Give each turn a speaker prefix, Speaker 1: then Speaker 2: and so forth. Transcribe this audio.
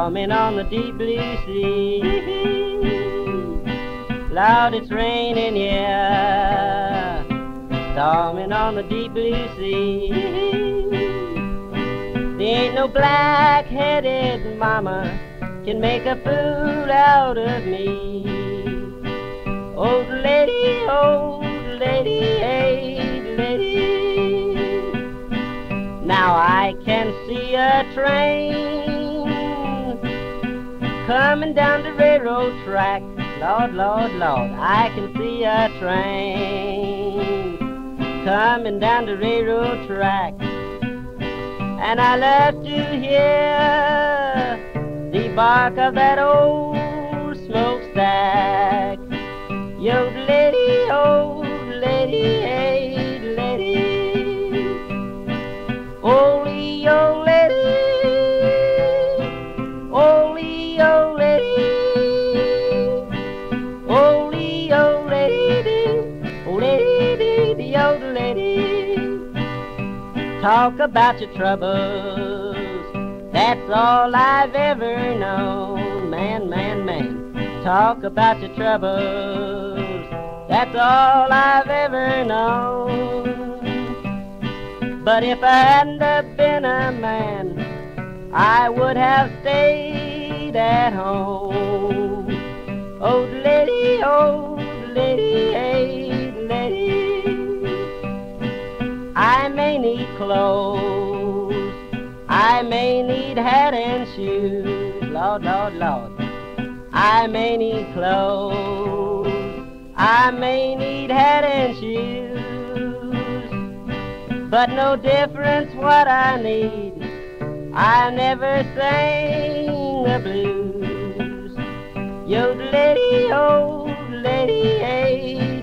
Speaker 1: storming on the deep blue sea. Lord, it's raining, yeah, storming on the deep blue sea. There ain't no black-headed mama can make a fool out of me. Old lady, hey, lady. Now I can see a train coming down the railroad track. Lord, Lord, Lord, I can see a train coming down the railroad track. And I love to hear the bark of that old smokestack. Yodelady, old lady, hey, lady. Oly, old lady, oly, old lady, oly, old lady, old lady, the old lady. Talk about your troubles, that's all I've ever known. Man, man, man. Talk about your troubles, that's all I've ever known. But if I hadn't have been a man, I would have stayed at home. Old lady, hey, lady. I may need clothes, I may need hat and shoes. Lord, Lord, Lord. I may need clothes, I may need hat and shoes, but no difference what I need, I never sing the blues. Yodelady, old lady, hey,